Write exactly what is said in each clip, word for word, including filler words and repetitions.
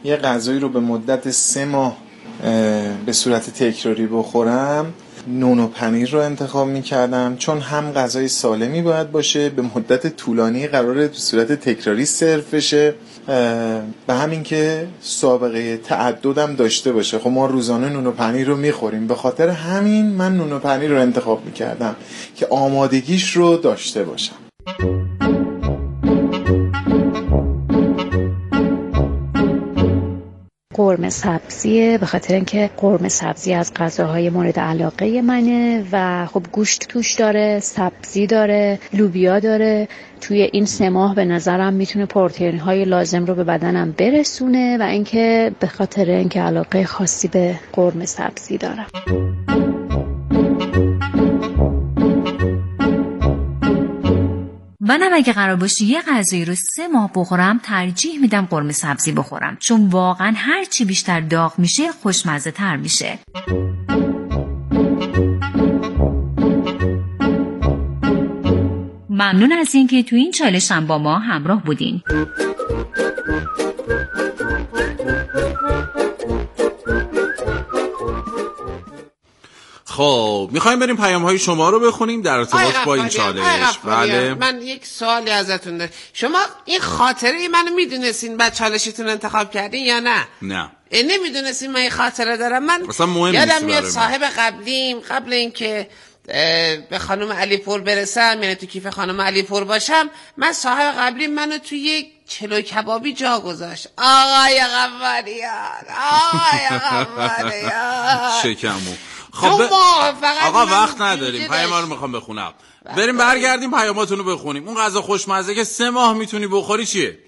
یه غذایی رو به مدت سه ماه به صورت تکراری بخورم، نون و پنیر رو انتخاب می‌کردم، چون هم غذای سالمی باید باشه، به مدت طولانی قراره به صورت تکراری سرو بشه و همین که سابقه تعددم داشته باشه. خب ما روزانه نون و پنیر رو می‌خوریم، به خاطر همین من نون و پنیر رو انتخاب می‌کردم که آمادگیش رو داشته باشم. قرمه سبزیه، به خاطر اینکه قرمه سبزی از غذاهای مورد علاقه منه و خب گوشت توش داره، سبزی داره، لوبیا داره. توی این سه ماه به نظرم میتونه پروتئین های لازم رو به بدنم برسونه و اینکه به خاطر اینکه علاقه خاصی به قرمه سبزی دارم. منم اگه قرار باشه یه غذایی رو سه ماه بخورم ترجیح میدم قرمه سبزی بخورم، چون واقعا هر چی بیشتر داغ میشه خوشمزه تر میشه. ممنون از اینکه تو این چالش هم با ما همراه بودین. خب میخوایم بریم پیام های شما رو بخونیم در ارتباط با این چالش. بله من یک سوالی ازتون دارم. شما این خاطره منو میدونستین بعد چالشتون انتخاب کردین یا نه؟ نه نمیدونستین من این خاطره دارم. من مهم یادم میاد صاحب قبلیم قبل اینکه به خانم علیپور برسم، یعنی تو کیف خانم علیپور باشم، من صاحب قبلیم منو توی یک چلو کبابی جا گذاشت. آقای قواریان آقای قواریان شکمو. خب ب... آقا وقت نداریم، پیاما رو میخوام بخونم. بریم برگردیم پیاماتون رو بخونیم. اون غذا خوشمزه که سه ماه میتونی بخوری چیه؟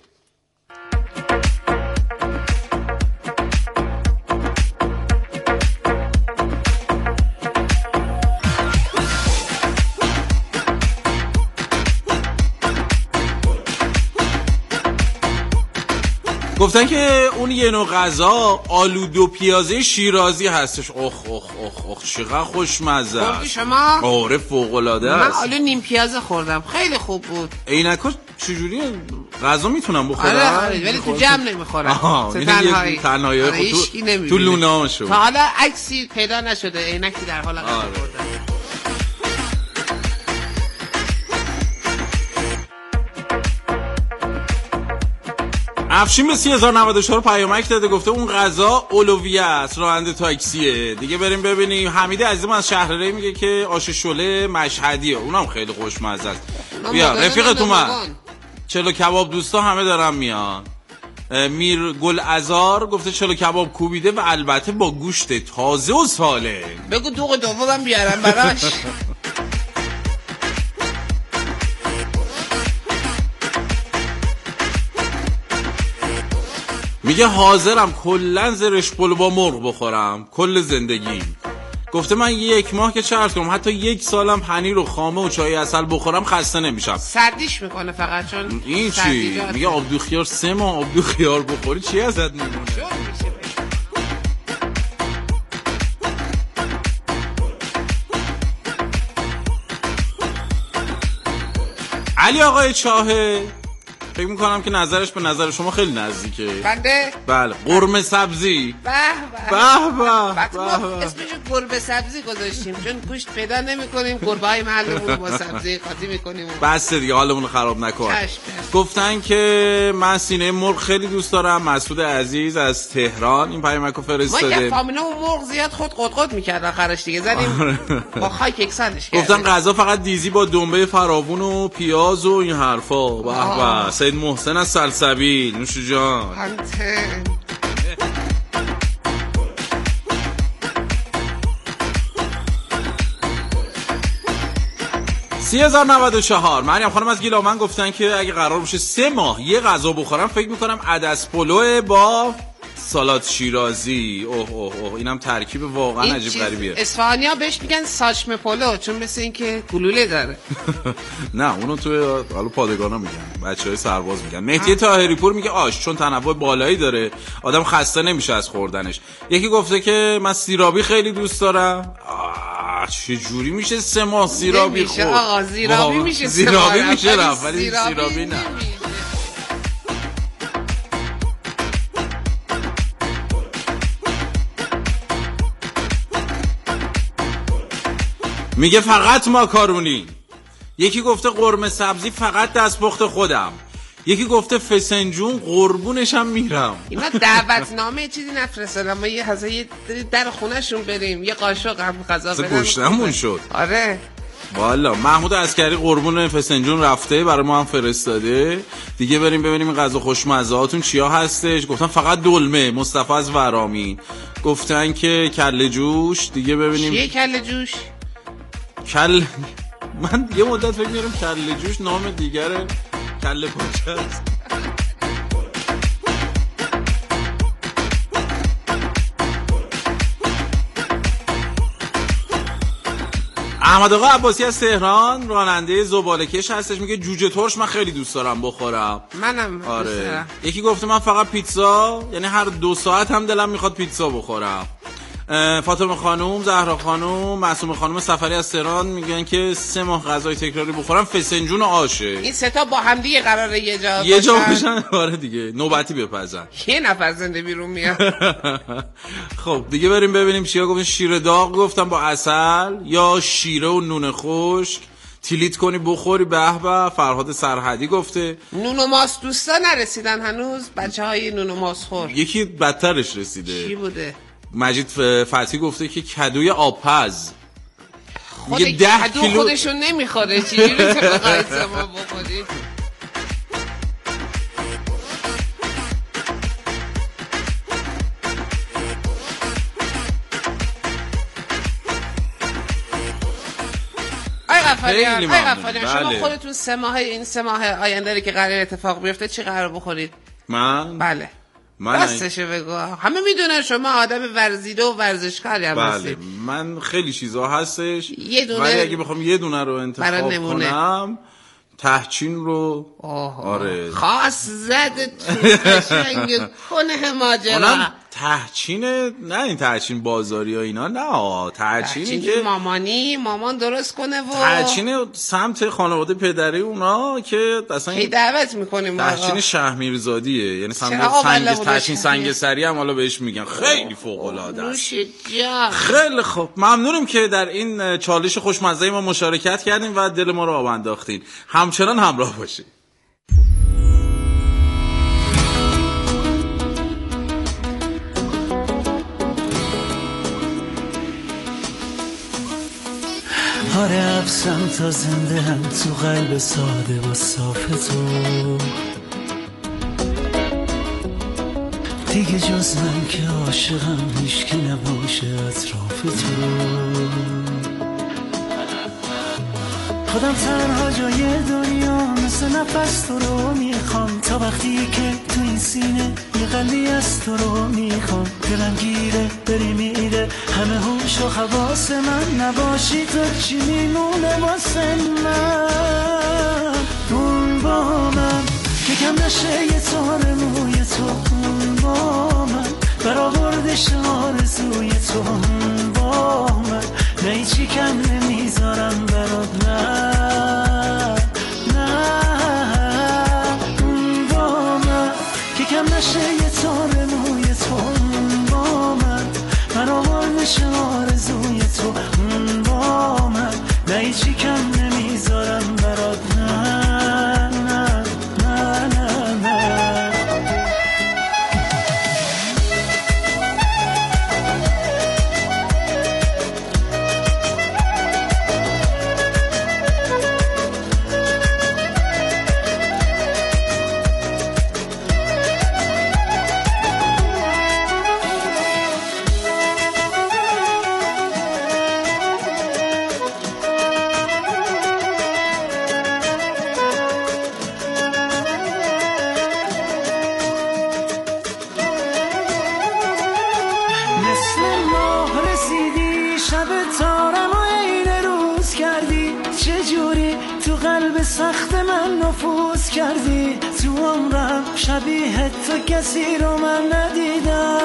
گفتن که اون یه نوع غذا آلو دو پیازه شیرازی هستش. اخ اخ اخ اخ چقدر خوشمزه است. شما؟ آره فوق العاده است. من آلو نیم پیازه خوردم، خیلی خوب بود. عینکا چجوریه؟ غذا میتونم بخورم؟ آره آره ولی تو جمع نمیخورم. تو تنهایی تنهایی خود تو, تو لونه شو. تا حالا عکسی پیدا نشده عینکی در حال غذا خوردن. افشین به سی هزار و نود و چهار پیامک داده، گفته اون غذا اولویه است، راننده تاکسیه. دیگه بریم ببینیم. حمید عزیزم از شهرره میگه که آش شله مشهدیه، اونم خیلی خوشمزه است. بیا رفیقت اومد. چلو کباب دوستا همه دارن میان. میر گل ازار گفته چلو کباب کوبیده و البته با گوشت تازه و سالم. بگو دوغ دومم بیارم براش. میگه حاضرم کلن زرش پلو با مرغ بخورم کل زندگیم. گفته من یک ماه که چرت کنم حتی یک سالم پنیر و خامه و چای عسل بخورم خسته نمیشم. سردیش میکنه فقط چون این چی؟ میگه آبدو خیار سه ماه آبدو خیار بخوری چی ازت میمونه؟ علی آقای چاهه فکر میکنم که نظرش به نظر شما خیلی نزدیکه. بنده؟ بله قرمه سبزی. به به به به اسمشو قرمه سبزی گذاشتیم چون گوشت پیدا نمیکنیم، قربه های محلمون با سبزی قاطی میکنیم. بس دیگه حالمون رو خراب نکن. گفتن که من سینه مرغ خیلی دوست دارم. مسعود عزیز از تهران این پیامکو فرستاده. ما که فامینا و مرغ زیاد خود قد قد میکرد آخرش دیگه زدیم با خاک یکسانش کردیم. گفتن غذا فقط دیزی با دنبه فراوون و پیاز و این حرفا. به به سید محسن از سلسبیل نوش جان. سی هزار و نود و چهار مریم خانم از گیلامن گفتن که اگه قرار باشه سه ماه یه غذا بخورم فکر میکنم عدس پلو با سالاد شیرازی. اوه اوه اوه اینم ترکیب واقعا عجیب غریبیه. اصفهانی‌ها بهش میگن ساچمه پلو چون مثل این که گلوله داره. نه اونو توی حالا پادگانا میگن، بچهای سرباز میگن. مهدی طاهری پور میگه آش چون تنوع بالایی داره آدم خسته نمیشه از خوردنش. یکی گفته که من سیرابی خیلی دوست دارم. چه جوری میشه سه ماه سیرابی خورد؟ نمیشه آقا زیرابی میشه زیرابی میشه رفت ولی سیرابی نه. میگه فقط ماکارونی. یکی گفته قرمه سبزی فقط دستپخت خودم. یکی گفته فسنجون قربونشم میرم. اینا دعوتنامه چیزی نفرستادن، ما یه حضا در خونهشون بریم یه قاشق هم غذا بدن. گشتمون شد. آره والا محمود عسکری قربون فسنجون رفته برای ما هم فرستاده. دیگه بریم ببینیم این غذا خوشمزه هاتون چیا هستش. گفتن فقط دلمه. مصطفی از ورامین گفتن که کله جوش. دیگه ببینیم چیه کله جوش؟ کل من یه مدت فکر می‌کردم کله جوش نام دیگره کله پاچه است. احمد آقا عباسی از تهران راننده زباله‌کش هستش. میگه جوجه ترش من خیلی دوست دارم بخورم. منم آره. دوست دارم. یکی گفته من فقط پیتزا، یعنی هر دو ساعت هم دلم میخواد پیتزا بخورم. فاطمه خانوم، زهرا خانوم، معصومه خانوم سفری از تهران میگن که سه ماه غذای تکراری بخورم فسنجون و آشه. این سه تا با هم دیگه قراره یه جا یه جا باشن. آره دیگه نوبتی بپزن. یه نفر زنده بیرون میاد. خب دیگه بریم ببینیم چیا گفتن. شیر داغ گفتم با عسل یا شیره و نون خشک تیلیت کنی بخوری به به. فرهاد سرحدی گفته نون و ماست دوستا نرسیدن هنوز بچه های نون و ماست خور. یکی بدترش رسیده. چی بوده؟ مجید فتحی گفته که کدوی آبپز. خود کدو کیلو... خودشون نمیخوره چیزی رو تو قایصه ما بخورید. آی غفاریان، آی غفاریان شما بله. خودتون سه ماه این سه ماه آینده که قرار اتفاق بیفته چی قرار بخورید؟ من؟ بله من راستشه بگو. همه میدونن شما آدم ورزیده و ورزشکاری هم هستی. بله من خیلی چیزا هستش یه دونه ولی اگه بخوام یه دونه رو انتخاب کنم تهچین رو. آه. آره خاص زد تو قشنگ کنه ماجرا. اونم تهچین نه این تهچین بازاری ها اینا نه تهچینی که مامانی مامان درست کنه و تهچین سمت خانواده پدری اونا که اصلا کی دعوت میکنیم. تهچین شهمیرزادیه یعنی سمت سنگ تهچین سنگسری هم حالا بهش میگن. خیلی فوق العاده است. خیلی خوب ممنونم که در این چالش خوشمزه ما مشارکت کردین و دل ما رو آب انداختین. همچنان همراه باشید. آره افسم تا زنده هم تو قلب ساده و صاف تو دیگه جز من که عاشقم هیچکی نباشه اطراف تو. خودم تنها جای دنیا مثل نفس تو رو میخوام تا وقتی که تو این سینه یه قلبی از تو رو میخوام. دلم گیره بری میره همه هوش و حواس من نباشی تو چی میمونه واسه من. اون با من که کم نشه یه تار موی تو. اون با من برآوردش آرزوی تو. اون با من نه هیچی کم نمیذارم برات. نه نه اون با من که کم نشه یه تار موی تو. اون با من برآوردش آرزوی تو. اون با من نه هیچی کم نمیذارم برات. نه نه نه نه نه سخت من نفوذ کردی تو عمرم. شبیه تو کسی رو من ندیدم.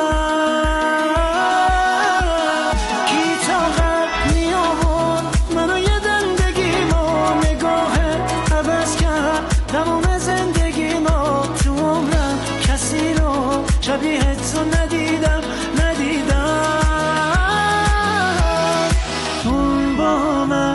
کی طاقت می آورد منو یه دندگیمو نگاهت عوض کرد تموم زندگیمو. تو عمرم کسی رو شبیه تو ندیدم ندیدم. اون با من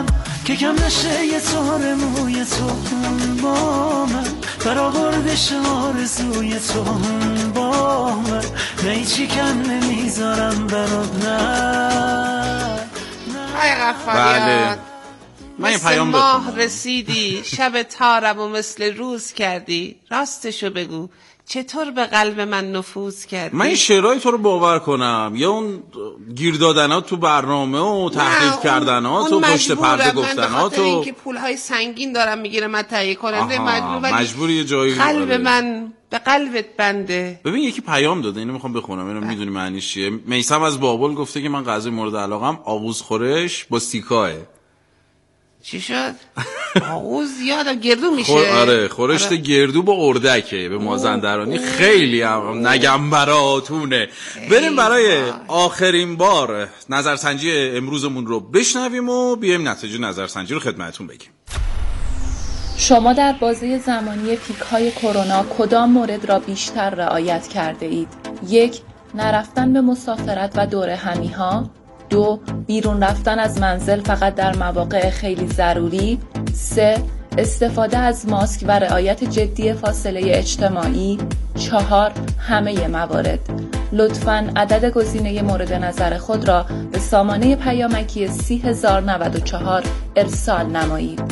بگم نشه یه تار موی تو با من، برآوردش آرزوی تو با من، نه هیچی کم نمیذارم برات. نه ای غفاریان، من مثل پیام ماه رسیدی، شب تارم و مثل روز کردی، راستشو بگو چطور به قلب من نفوذ کردی؟ من این شعرهای تو رو باور کنم یا اون گیر دادنات تو برنامه و تحریف کردنات و پشت پرده گفتنات و اینکه پولهای سنگین دارم میگیره من تهیه کننده مجبور، مجبوری یه جایی قلب من به قلبت بنده. ببین یکی پیام داده، اینو میخوام بخونم، اینو میدونی معنیش چیه. میثم از بابل گفته که من غذای مورد علاقم آغوز خورش با سیکاه. چی شد؟ آغوز یادم گردو میشه. خور... آره خورشت آره. گردو با اردکه به مازندرانی خیلی هم نگم براتونه. بریم برای آخرین بار نظرسنجی امروزمون رو بشنویم و بیایم نتیجه نظرسنجی رو خدمتتون بگیم. شما در بازه زمانی پیک‌های کرونا کدام مورد را بیشتر رعایت کرده اید؟ یک، نرفتن به مسافرت و دور همی‌ها. دو، بیرون رفتن از منزل فقط در مواقع خیلی ضروری. سه، استفاده از ماسک و رعایت جدی فاصله اجتماعی. چهار، همه موارد. لطفاً عدد گزینه مورد نظر خود را به سامانه پیامکی سی هزار و نود و چهار ارسال نمایید.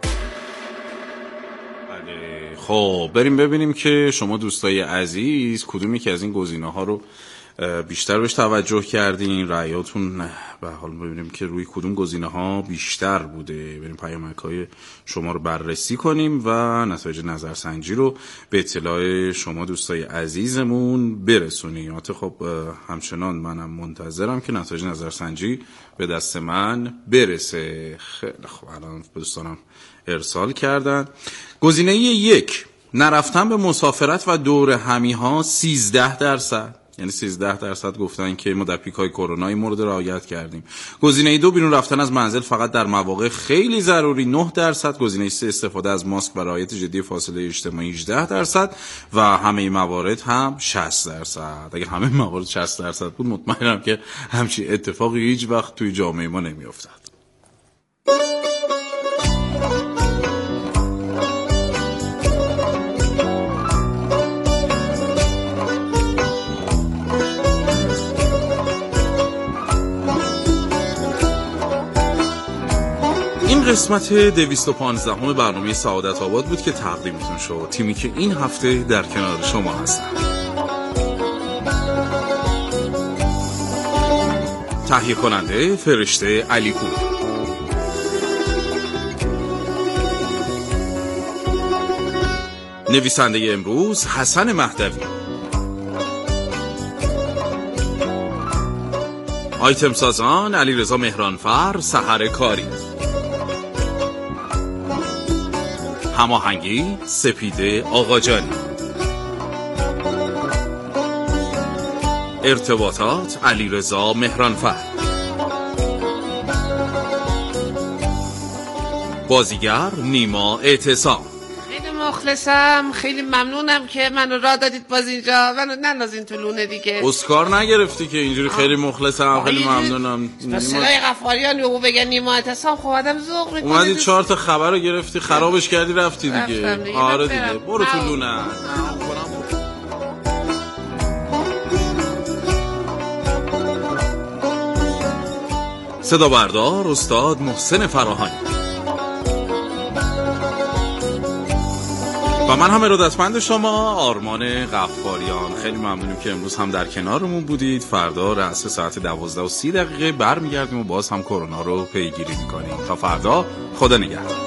خب بریم ببینیم که شما دوستای عزیز کدومی که از این گزینه ها رو بیشتر بهش توجه کردین، رأیاتون به حال ببینیم که روی کدوم گزینه ها بیشتر بوده. بریم پیامک های شما رو بررسی کنیم و نتایج نظرسنجی رو به اطلاع شما دوستای عزیزمون برسونیم. خب همچنان منم منتظرم که نتایج نظرسنجی به دست من برسه. خیلی خب الان دوستانم ارسال کردن. گزینه یک، نرفتن به مسافرت و دور همی ها سیزده درصد، یعنی سیزده درصد گفتن که ما در پیک‌های کرونایی مورد رعایت کردیم. گزینه دو، بیرون رفتن از منزل فقط در مواقع خیلی ضروری، نه درصد. گزینه سه، استفاده از ماسک و رعایت جدی فاصله اجتماعی، هجده درصد. و همه موارد هم شصت درصد. اگه همه موارد شصت درصد بود مطمئنم که همچین اتفاقی هیچ وقت توی جامعه ما نمی‌افتاد. این قسمت دویست و پانزده همه برنامه سعادت آباد بود که تقدیمتون شد. تیمی که این هفته در کنار شما هستن: تهیه کننده فرشته علیپور، نویسنده امروز حسن مهدوی، آیتم سازان علیرضا مهرانفر، سحر کاری، هماهنگی سپیده آقاجانی، ارتباطات علیرضا مهرانفر، بازیگر نیما اعتصام. خیلی مخلصم، خیلی ممنونم که منو راه دادید باز اینجا. منو نندازین تو لونه دیگه. اسکار نگرفتی که اینجوری؟ خیلی مخلصم، خیلی ممنونم. صدای غفاریان رو بگن نیما اعتصام، خب آدم ذوق میکنه. اومدی چهار تا خبر رو گرفتی، خرابش کردی، رفتی دیگه. دیگه. آره دیگه، برو تو لونه. صدا بردار استاد محسن فراهانی و من هم ارادتمند شما آرمان غفاریان. خیلی ممنونیم که امروز هم در کنارمون بودید. فردا رأس ساعت دوازده و سی دقیقه برمیگردیم و باز هم کرونا رو پیگیری میکنیم. تا فردا، خدا نگهدار.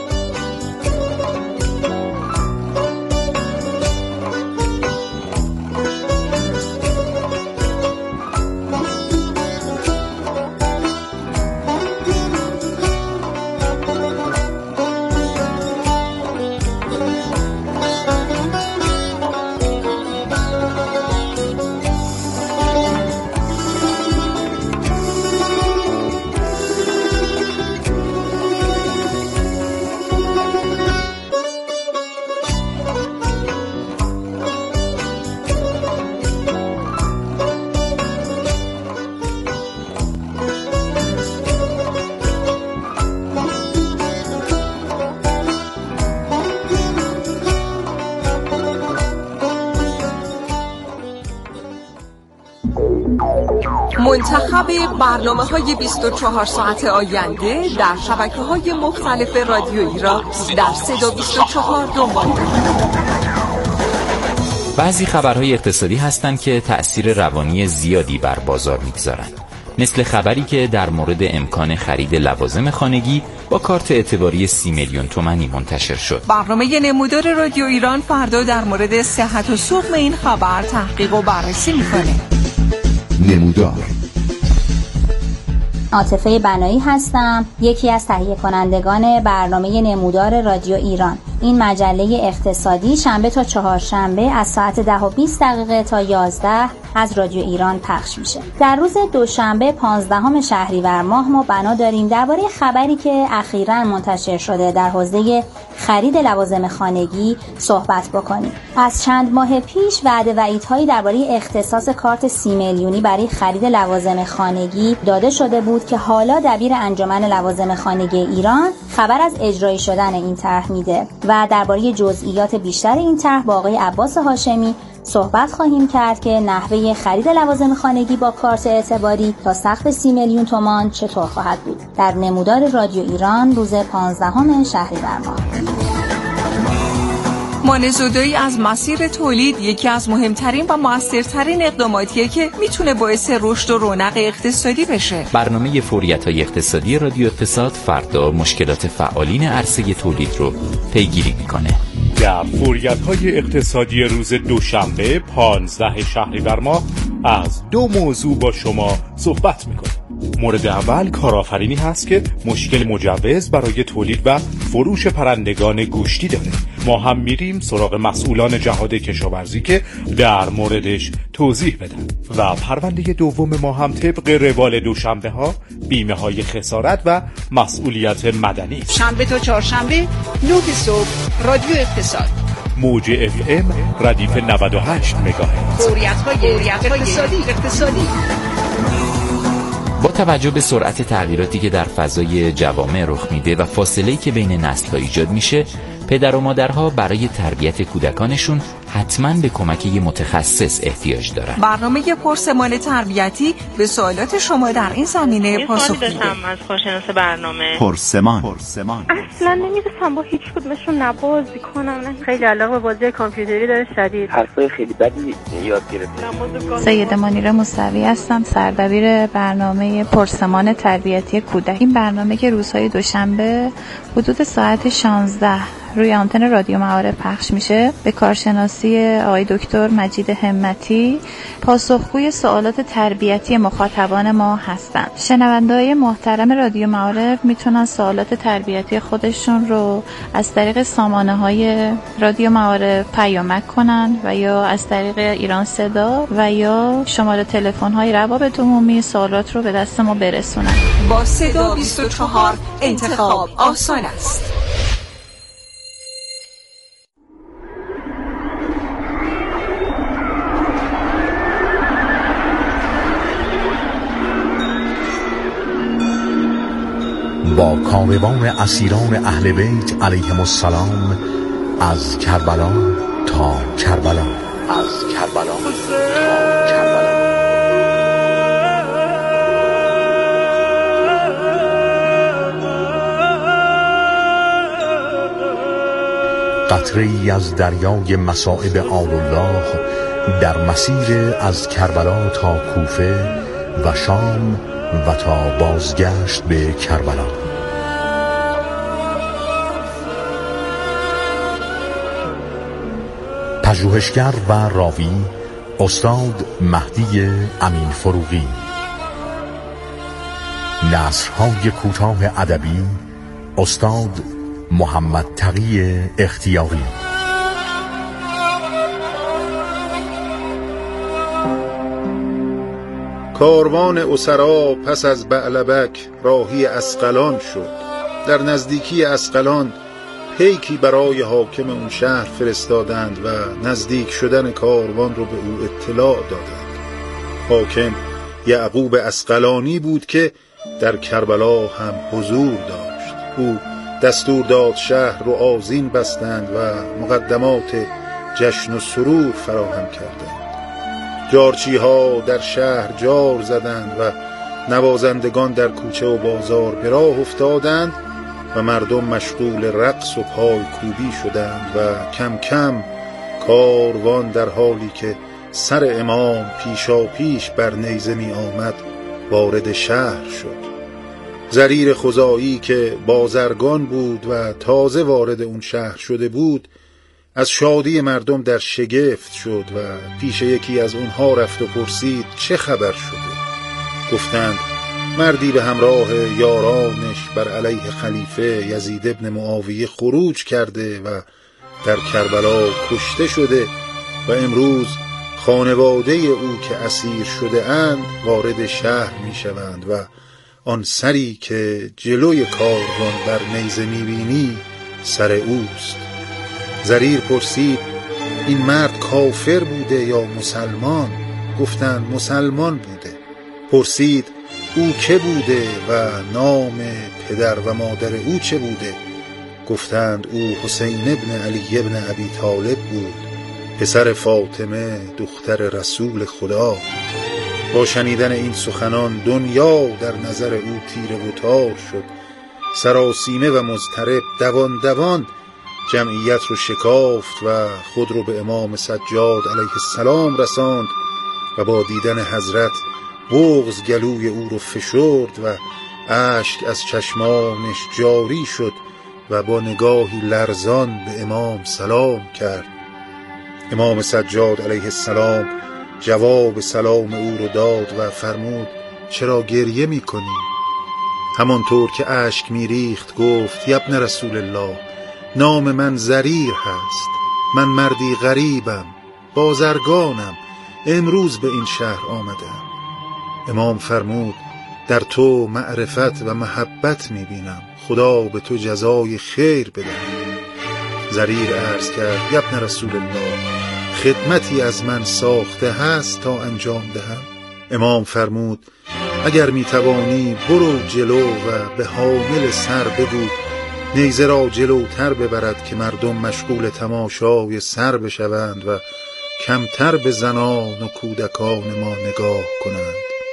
منتخب برنامه‌های بیست و چهار ساعت آینده در شبکه‌های مختلف رادیویی را در صدا بیست و چهار دنبال کنید. بعضی خبرهای اقتصادی هستند که تأثیر روانی زیادی بر بازار می‌گذارند. مثل خبری که در مورد امکان خرید لوازم خانگی با کارت اعتباری سی میلیون تومانی منتشر شد. برنامه نمودار رادیو ایران فردا در مورد صحت و سقم این خبر تحقیق و بررسی می‌کنه. نمودار. عاطفه بنایی هستم، یکی از تهیه کنندگان برنامه نمودار رادیو ایران. این مجله اقتصادی شنبه تا چهارشنبه از ساعت ده و بیست دقیقه تا یازده از رادیو ایران پخش میشه. در روز دوشنبه پانزدهم شهریور ماه ما بنا داریم درباره خبری که اخیراً منتشر شده در حوزه خرید لوازم خانگی صحبت بکنیم. از چند ماه پیش وعده وعیدهایی درباره اختصاص کارت سی میلیونی برای خرید لوازم خانگی داده شده بود که حالا دبیر انجمن لوازم خانگی ایران خبر از اجرایی شدن این طرح میده و درباره جزئیات بیشتر این طرح با آقای عباس هاشمی صحبت خواهیم کرد که نحوه خرید لوازم خانگی با کارت اعتباری تا سقف سی میلیون تومان چطور خواهد بود. در نمودار رادیو ایران روز پانزدهم شهریور ماه. مانزودایی از مسیر تولید یکی از مهمترین و موثرترین اقداماتیه که میتونه باعث رشد و رونق اقتصادی بشه. برنامه فوریت‌های اقتصادی رادیو اقتصاد فردا مشکلات فعالین عرصه تولید رو پیگیری میکنه. در فوریت‌های اقتصادی روز دوشنبه پانزده شهریور ماه از دو موضوع با شما صحبت میکنه. مورد اول کارآفرینی هست که مشکل مجوز برای تولید و فروش پرندگان گوشتی داره. ما هم میریم سراغ مسئولان جهاد کشاورزی که در موردش توضیح بدن. و پرونده دوم ما هم طبق روال دوشنبه ها بیمه های خسارت و مسئولیت مدنی. شنبه تا چهارشنبه نه صبح رادیو اقتصاد، موج اف ام ردیف نود و هشت مگاهرتز. فوریت‌های اقتصادی اقتصادی با توجه به سرعت تغییراتی که در فضای جوامع رخ میده و فاصله‌ای که بین نسل‌ها ایجاد میشه، پدر و مادرها برای تربیت کودکانشون حتماً به کمک یه متخصص احتیاج دارن. برنامه پرسمان تربیتی به سوالات شما در این زمینه پاسخ میده. داشتم از کارشناس برنامه. پرسمان. پرسمان. اصلا نمیرسم با هیچ کدومشون نبازی کنم. نه خیلی علاقه به بازی کامپیوتری داره شدید. حرفای خیلی بدی یاد گرفتم. سیده منیره موسوی هستم، سردبیر برنامه پرسمان تربیتی کودک. این برنامه که روزهای دوشنبه حدود ساعت شانزده روی آنتن رادیو معارف پخش میشه، به کارشناسی آقای دکتر مجید همتی پاسخگوی سوالات تربیتی مخاطبان ما هستند. شنونده‌های محترم رادیو معارف میتونن سوالات تربیتی خودشون رو از طریق سامانه‌های رادیو معارف پیامک کنن و یا از طریق ایران صدا و یا شماره تلفن‌های روابط عمومی سوالات رو به دست ما برسونن. با صدا بیست و چهار انتخاب آسان است. با کاروان اسیران اهل بیت علیهم السلام از کربلا تا کربلا، از کربلا تا کربلا. قطره‌ای از دریای مصائب آل الله در مسیر از کربلا تا کوفه و شام و تا بازگشت به کربلا. پژوهشگر و راوی استاد مهدی امین فروغی. نثرهای کوتاه ادبی استاد محمد تقی اختیاری. کاروان اسرا پس از بعلبک راهی اسقلان شد. در نزدیکی اسقلان پیکی برای حاکم اون شهر فرستادند و نزدیک شدن کاروان رو به او اطلاع دادند. حاکم یعقوب اسقلانی بود که در کربلا هم حضور داشت. او دستور داد شهر رو آذین بستند و مقدمات جشن و سرور فراهم کردند. جارچی ها در شهر جار زدند و نوازندگان در کوچه و بازار به راه افتادند و مردم مشغول رقص و پای کوبی شدند و کم کم کاروان در حالی که سر امام پیشا پیش بر نیزه می آمد وارد شهر شد. زریر خزاعی که بازرگان بود و تازه وارد اون شهر شده بود از شادی مردم در شگفت شد و پیش یکی از اونها رفت و پرسید چه خبر شده. گفتند مردی به همراه یارانش بر علیه خلیفه یزید ابن معاویه خروج کرده و در کربلا کشته شده و امروز خانواده او که اسیر شده اند وارد شهر می شوند و آن سری که جلوی کاروان بر نیزه می بینی سر اوست. زریر پرسید این مرد کافر بوده یا مسلمان؟ گفتند مسلمان بوده. پرسید او که بوده و نام پدر و مادر او چه بوده؟ گفتند او حسین ابن علی ابن ابی طالب بود، پسر فاطمه دختر رسول خدا. با شنیدن این سخنان دنیا در نظر او تیره و تار شد. سراسیمه و مضطرب دوان دوان جمعیت رو شکافت و خود رو به امام سجاد علیه السلام رساند و با دیدن حضرت بغض گلوی او رو فشرد و اشک از چشمانش جاری شد و با نگاهی لرزان به امام سلام کرد. امام سجاد علیه السلام جواب سلام او رو داد و فرمود چرا گریه می کنی؟ همانطور که اشک می ریخت گفت ابن رسول الله، نام من زریر هست، من مردی غریبم، بازرگانم، امروز به این شهر آمدم. امام فرمود در تو معرفت و محبت می بینم، خدا به تو جزای خیر بده. زریر عرض کرد ابن رسول الله، خدمتی از من ساخته هست تا انجام دهم؟ امام فرمود اگر می توانی برو جلو و به حامل سر بگو نیزه را جلوتر ببرد که مردم مشغول تماشای سر بشوند و کمتر به زنان و کودکان ما نگاه کنند.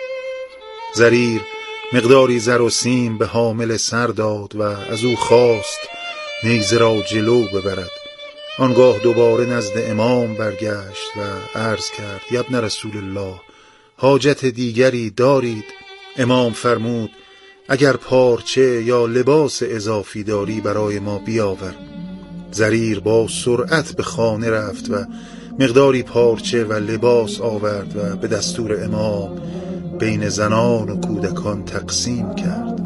زریر مقداری زر و سیم به حامل سر داد و از او خواست نیزه را جلو ببرد. آنگاه دوباره نزد امام برگشت و عرض کرد ابن رسول الله، حاجت دیگری دارید؟ امام فرمود اگر پارچه یا لباس اضافی داری برای ما بیاور. زریر با سرعت به خانه رفت و مقداری پارچه و لباس آورد و به دستور امام بین زنان و کودکان تقسیم کرد.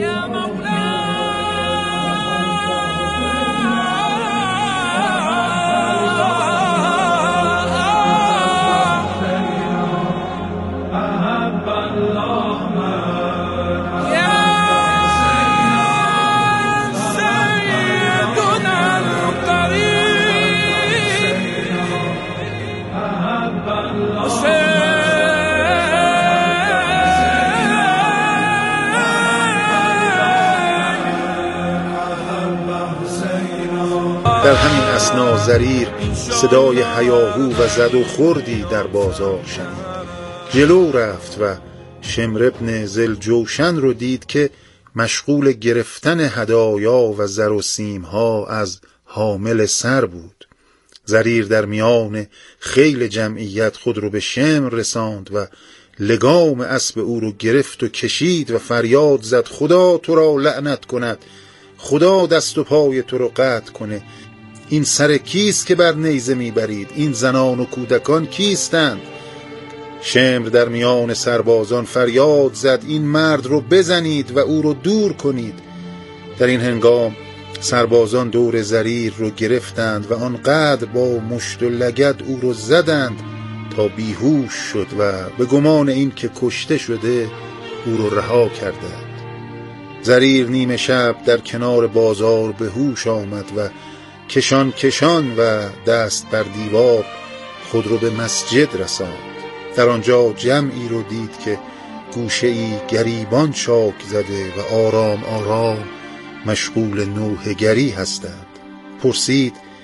در همین اثنا زریر صدای هیاهو و زد و خوردی در بازار شنید. جلو رفت و شمر ابن ذوالجوشن رو دید که مشغول گرفتن هدایا و زر و سیم ها از حامل سر بود. زریر در میان خیل جمعیت خود رو به شمر رساند و لگام اسب او رو گرفت و کشید و فریاد زد خدا تو را لعنت کند، خدا دست و پای تو رو قطع کنه. این سر کیست که بر نیزه میبرید؟ این زنان و کودکان کیستند؟ شمر در میان سربازان فریاد زد این مرد رو بزنید و او رو دور کنید. در این هنگام سربازان دور زریر رو گرفتند و آنقدر با مشت و لگد او رو زدند تا بیهوش شد و به گمان این که کشته شده او رو رها کردند. زریر نیمه شب در کنار بازار به هوش آمد و کشان کشان و دست بر دیوار خود رو به مسجد رساند. در آنجا جمعی رو دید که گوشه‌ای گریبان چاک زده و آرام آرام مشغول نوحه‌گری هستند. پرسید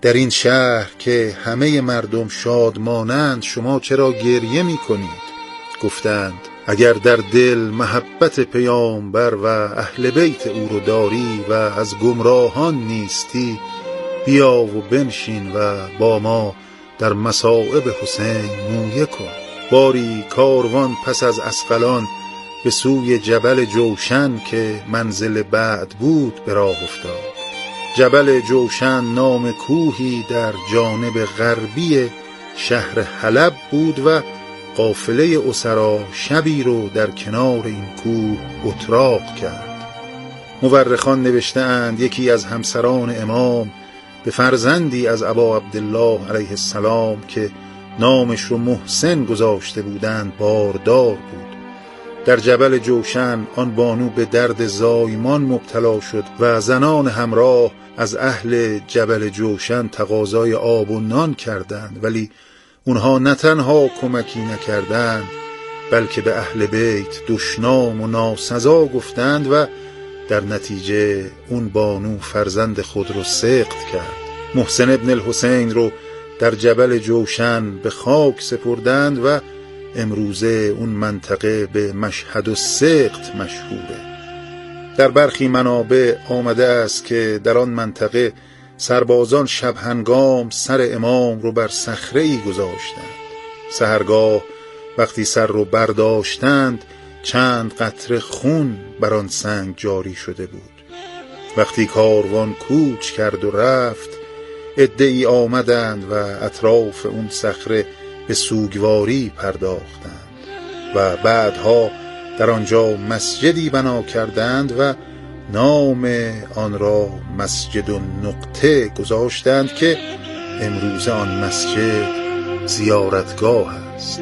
در این شهر که همه مردم شادمانند شما چرا گریه می کنید؟ گفتند اگر در دل محبت پیامبر و اهل بیت او رو داری و از گمراهان نیستی، بیا و بنشین و با ما در مصائب حسین مویه کن. باری کاروان پس از اسقلان به سوی جبل جوشن که منزل بعد بود به راه افتاد. جبل جوشن نام کوهی در جانب غربی شهر حلب بود و قافله اسرا شبی رو در کنار این کوه اتراق کرد. مورخان نوشته‌اند یکی از همسران امام به فرزندی از ابا عبدالله علیه السلام که نامش رو محسن گذاشته بودند باردار بود. در جبل جوشن آن بانو به درد زایمان مبتلا شد و زنان همراه از اهل جبل جوشن تقاضای آب و نان کردند، ولی اونها نه تنها کمکی نکردند بلکه به اهل بیت دشنام و ناسزا گفتند و در نتیجه اون بانو فرزند خود رو سقط کرد. محسن ابن الحسین رو در جبل جوشن به خاک سپردند و امروزه اون منطقه به مشهد السقط مشهوره. در برخی منابع آمده است که در آن منطقه سربازان شب هنگام سر امام رو بر صخره‌ای گذاشتند. سحرگاه وقتی سر رو برداشتند چند قطره خون بر آن سنگ جاری شده بود. وقتی کاروان کوچ کرد و رفت، عده‌ای آمدند و اطراف اون صخره به سوگواری پرداختند و بعدها در آنجا مسجدی بنا کردند و نام آن را مسجد النقطه گذاشتند که امروز آن مسجد زیارتگاه است.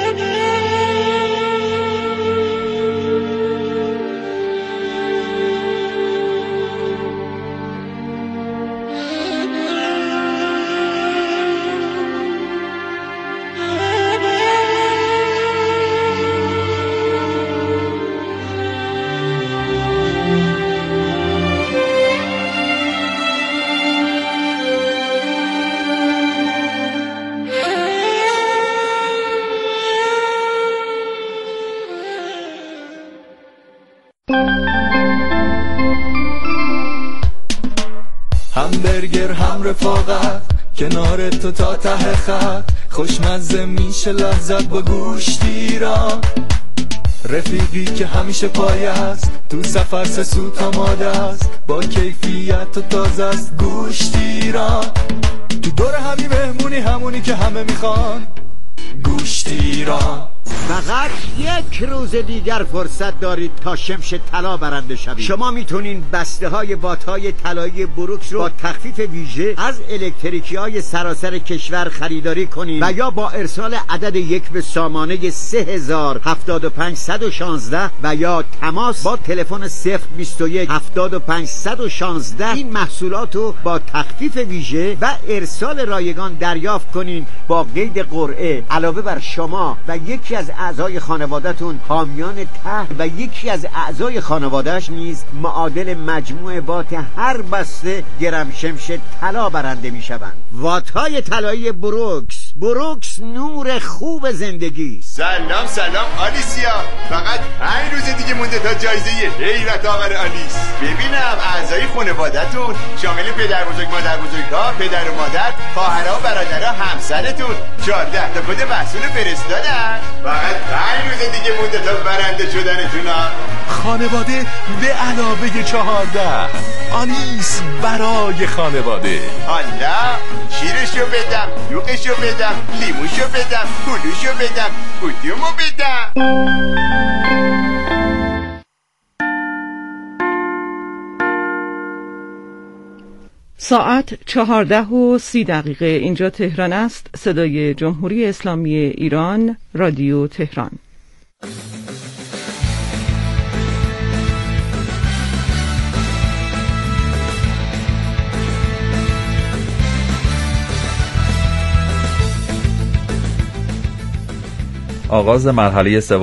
همبرگر هم رفاقت کنار تو تا ته خط، خوشمزه میشه لذت با گوشتی را، رفیقی که همیشه پای است تو سفر سه سوت آماده است، با کیفیت و تازه است گوشتی را، تو دور همی مهمونی همونی که همه میخوان گوشتی را. فقط یک روز دیگر فرصت دارید تا شمش طلا برنده شوید. شما میتونین بسته های وات های طلایی بروکس رو با تخفیف ویژه از الکتریکی های سراسر کشور خریداری کنین و یا با ارسال عدد یک به سامانه سه هزار هفتاد و پنج صد و شانزده و یا تماس با تلفن صفر بیست و یک هفتاد و پنج صد و شانزده این محصولات رو با تخفیف ویژه و ارسال رایگان دریافت کنین با قید قرعه. علاوه بر شما و یکی از اعضای خانواده‌تون حامیان طرح و یکی از اعضای خانواده‌اش نیز معادل مجموع وات هر بسته گرم شمش طلا برنده میشوند. وات‌های طلایی بروکس. بروکس نور خوب زندگی. سلام سلام آلیسیا، فقط پنج روز دیگه مونده تا جایزه حیرت آور آلیس. ببینم اعضای خانواده‌تون شامل پدر بزرگ، مادر بزرگ‌ها، پدر و مادر، خواهرها، برادرها، همسرتون چهارده تا کد محصول فرستادن. فقط پنج روز دیگه مونده تا برنده شدنتون. خانواده به علاوه چهارده. آلیس برای خانواده. حالا شیرشو بدم، یوقشو بدم، لیموشو بدم، کلوشو بدم، کدومو بدم؟ ساعت چهارده و سی دقیقه اینجا تهران است. صدای جمهوری اسلامی ایران، رادیو تهران. آغاز مرحله سوم